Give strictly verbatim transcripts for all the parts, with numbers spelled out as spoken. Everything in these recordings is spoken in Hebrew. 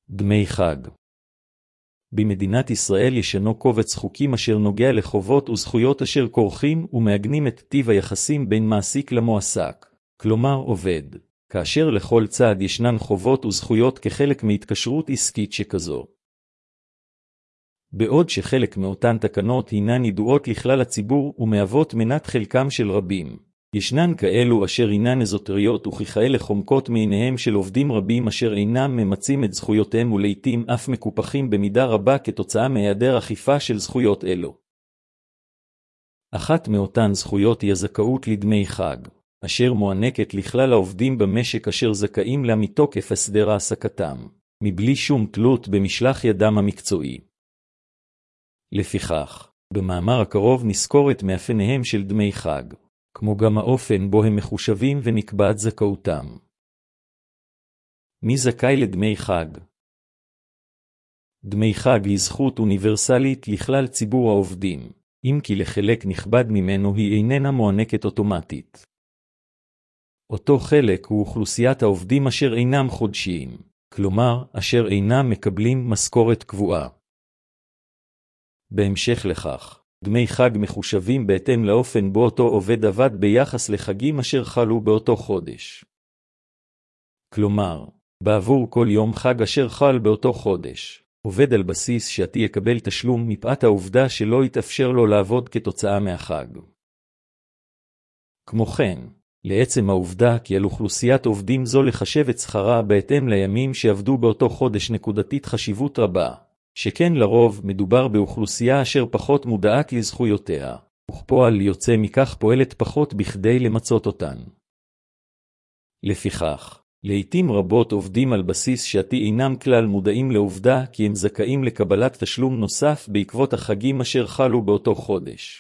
דמי חג. במדינת ישראל ישנו קובץ חוקים אשר נוגע לחובות וזכויות אשר כורכים ומעגנים את טיב היחסים בין מעסיק למועסק, כלומר עובד, כאשר לכל צד ישנן חובות וזכויות כחלק מהתקשרות עסקית שכזו. בעוד שחלק מאותן תקנות הינן ידועות לכלל הציבור ומהוות מנת חלקם של רבים, ישנן כאלו אשר אינן אזוטריות וככאלה חומקות מעיניהם של עובדים רבים אשר אינם ממצים את זכויותיהם ולעיתים אף מקופחים במידה רבה כתוצאה מהיעדר אכיפה של זכויות אלו. אחת מאותן זכויות היא הזכאות לדמי חג, אשר מוענקת לכלל העובדים במשק אשר זכאים לה מתוקף הסדר העסקתם, מבלי שום תלות במשלח ידם המקצועי. לפיכך, במאמר הקרוב נזכור את מאפייניהם של דמי חג, כמו גם האופן בו הם מחושבים ונקבעת זכאותם. מי זכאי לדמי חג? דמי חג היא זכות אוניברסלית לכלל ציבור העובדים, אם כי לחלק נכבד ממנו היא איננה מוענקת אוטומטית. אותו חלק הוא אוכלוסיית העובדים אשר אינם חודשיים, כלומר, אשר אינם מקבלים משכורת קבועה. בהמשך לכך, דמי חג מחושבים בהתאם לאופן בו אותו עובד עבד ביחס לחגים אשר חלו באותו חודש. כלומר, בעבור כל יום חג אשר חל באותו חודש, עובד על בסיס שעתי יקבל תשלום מפאת העובדה שלא יתאפשר לו לעבוד כתוצאה מהחג. כמו כן, לעצם העובדה כי על אוכלוסיית עובדים זו לחשב את שכרה בהתאם לימים שעבדו באותו חודש נקודתית חשיבות רבה, שכן לרוב מדובר באוכלוסייה אשר פחות מודעת לזכויותיה, וכפועל יוצא מכך פועלת פחות בכדי למצות אותן. לפיכך, לעתים רבות עובדים על בסיס שעתי אינם כלל מודעים לעובדה כי הם זכאים לקבלת תשלום נוסף בעקבות החגים אשר חלו באותו חודש.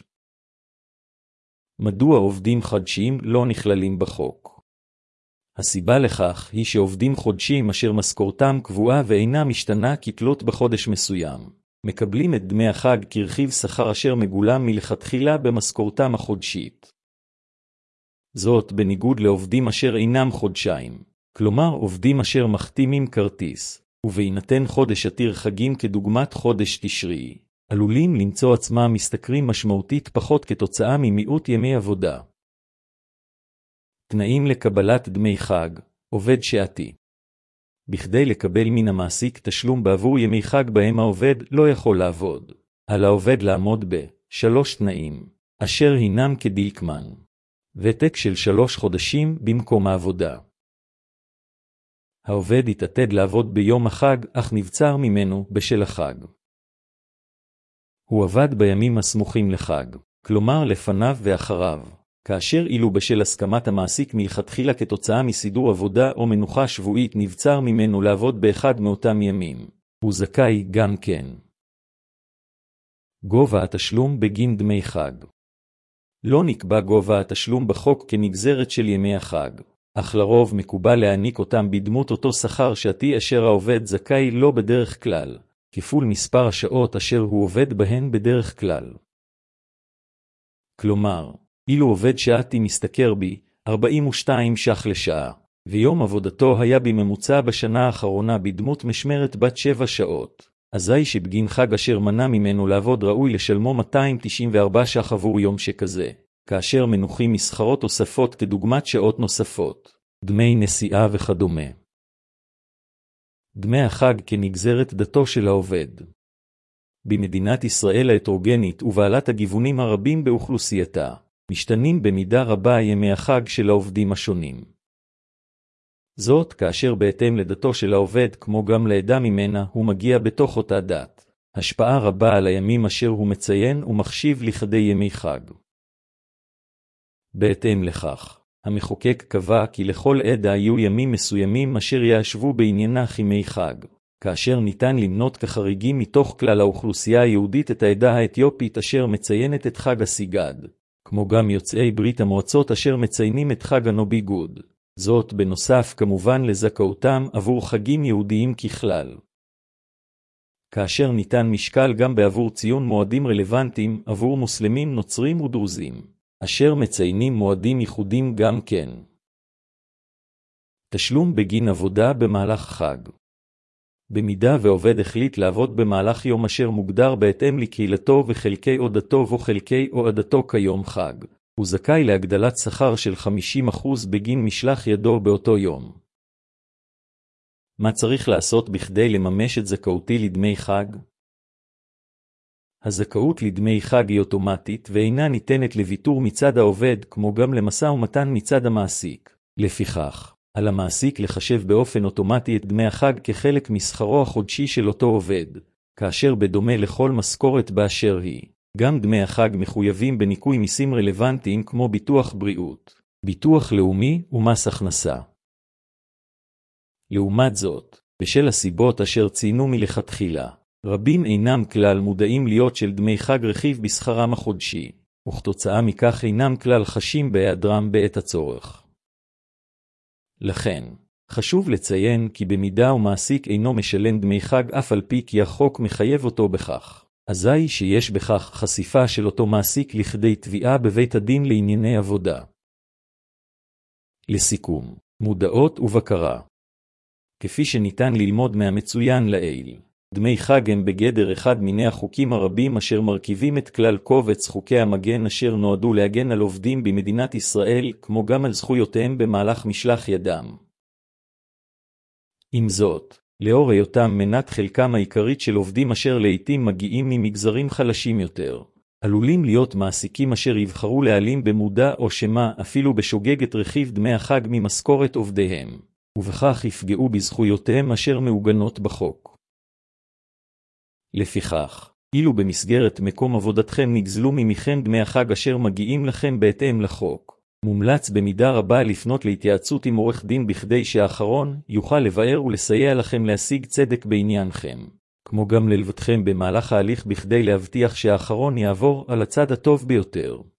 מדוע עובדים חודשיים לא נכללים בחוק? הסיבה לכך היא שעובדים חודשיים אשר משכורתם קבועה ואינה משתנה כתלות בחודש מסוים, מקבלים את דמי החג כרכיב שכר אשר מגולם מלכתחילה במשכורתם החודשית. זאת בניגוד לעובדים אשר אינם חודשיים, כלומר עובדים אשר מחתימים כרטיס, ובהינתן חודש עתיר חגים כדוגמת חודש תשרי, עלולים למצוא עצמם משתכרים משמעותית פחות כתוצאה ממיעוט ימי עבודה. תנאים לקבלת דמי חג, עובד שעתי. בכדי לקבל מן המעסיק תשלום בעבור ימי חג בהם העובד לא יכול לעבוד, על העובד לעמוד בשלוש תנאים, אשר הינם כדלקמן. ותק של שלוש חודשים במקום העבודה. העובד יתעתד לעבוד ביום החג, אך נבצר ממנו בשל החג. הוא עבד בימים הסמוכים לחג, כלומר לפניו ואחריו, כאשר אילו בשל הסכמת המעסיק מלכתחילה כתוצאה מסידור עבודה או מנוחה שבועית נבצר ממנו לעבוד באחד מאותם ימים, הוא זכאי גם כן. גובה התשלום בגין דמי חג. לא נקבע גובה התשלום בחוק כנגזרת של ימי החג, אך לרוב מקובל להעניק אותם בדמות אותו שכר שעתי אשר העובד זכאי לא בדרך כלל, כפול מספר השעות אשר הוא עובד בהן בדרך כלל. כלומר, אילו עובד שעתי משתכר בי ארבעים ושתיים ש"ח לשעה, ויום עבודתו היה בממוצע בשנה האחרונה בדמות משמרת בת שבע שעות, אזי שבגין חג אשר מנע ממנו לעבוד ראוי לשלמו מאתיים תשעים וארבע ש"ח עבור יום שכזה, כאשר מנוחים מסחרות תוספות כדוגמת שעות נוספות, דמי נסיעה וכדומה. דמי החג כנגזרת דתו של העובד. במדינת ישראל ההטרוגנית ובעלת הגיוונים הרבים באוכלוסייתה, משתנים במידה רבה ימי החג של העובדים השונים. זאת כאשר בהתאם לדתו של העובד כמו גם לעדה ממנה הוא מגיע בתוך אותה דת, השפעה רבה על הימים אשר הוא מציין ומחשיב לכדי ימי חג. בהתאם לכך, המחוקק קבע כי לכל עדה יהיו ימים מסוימים אשר ישבו בעניינה כימי חג, כאשר ניתן למנות כחריגים מתוך כלל האוכלוסייה היהודית את העדה האתיופית אשר מציינת את חג הסיגד, כמו גם יוצאי ברית המועצות אשר מציינים את חג הנובי גוד, זאת בנוסף כמובן לזכאותם עבור חגים יהודיים ככלל. כאשר ניתן משקל גם בעבור ציון מועדים רלוונטיים עבור מוסלמים, נוצרים ודרוזים, אשר מציינים מועדים ייחודים גם כן. תשלום בגין עבודה במהלך חג. במידה ועובד החליט לעבוד במהלך יום אשר מוגדר בהתאם לקהילתו וחלקי עודתו וחלקי עודתו כיום חג, הוא זכאי להגדלת שכר של חמישים אחוז בגין משלח ידו באותו יום. מה צריך לעשות בכדי לממש את זכאותי לדמי חג? הזכאות לדמי חג היא אוטומטית ואינה ניתנת לוויתור מצד העובד כמו גם למשא ומתן מצד המעסיק. לפיכך, על המעסיק לחשב באופן אוטומטי את דמי החג כחלק משכרו החודשי של אותו עובד, כאשר בדומה לכל משכורת באשר היא, גם דמי החג מחויבים בניכוי מיסים רלוונטיים כמו ביטוח בריאות, ביטוח לאומי ומס הכנסה. לעומת זאת, בשל הסיבות אשר ציינו מלכתחילה, רבים אינם כלל מודעים להיות של דמי חג רכיב בשכרם החודשי, וכתוצאה מכך אינם כלל חשים בהיעדרם בעת הצורך. לכן, חשוב לציין כי במידה ומעסיק אינו משלם דמי חג אף על פי כי החוק מחייב אותו בכך, אזי שיש בכך חשיפה של אותו מעסיק לכדי תביעה בבית הדין לענייני עבודה. לסיכום, מודעות ובקרה. כפי שניתן ללמוד מהמצוין לעיל, דמי חג הם בגדר אחד מיני החוקים הרבים אשר מרכיבים את כלל קובץ חוקי המגן אשר נועדו להגן על עובדים במדינת ישראל, כמו גם על זכויותיהם במהלך משלח ידם. עם זאת, לאור היותם מנת חלקם העיקרית של עובדים אשר לעתים מגיעים ממגזרים חלשים יותר, עלולים להיות מעסיקים אשר יבחרו להעלים במודע או שמא אפילו בשוגג את רכיב דמי החג ממשכורת עובדיהם, ובכך יפגעו בזכויותיהם אשר מעוגנות בחוק. לפיכך, אילו במסגרת מקום עבודתכם נגזלו ממכם דמי החג אשר מגיעים לכם בהתאם לחוק, מומלץ במידה רבה לפנות להתייעצות עם עורך דין בכדי שהאחרון יוכל לבאר ולסייע לכם להשיג צדק בעניינכם, כמו גם ללוותכם במהלך ההליך בכדי להבטיח שהאחרון יעבור על הצד הטוב ביותר.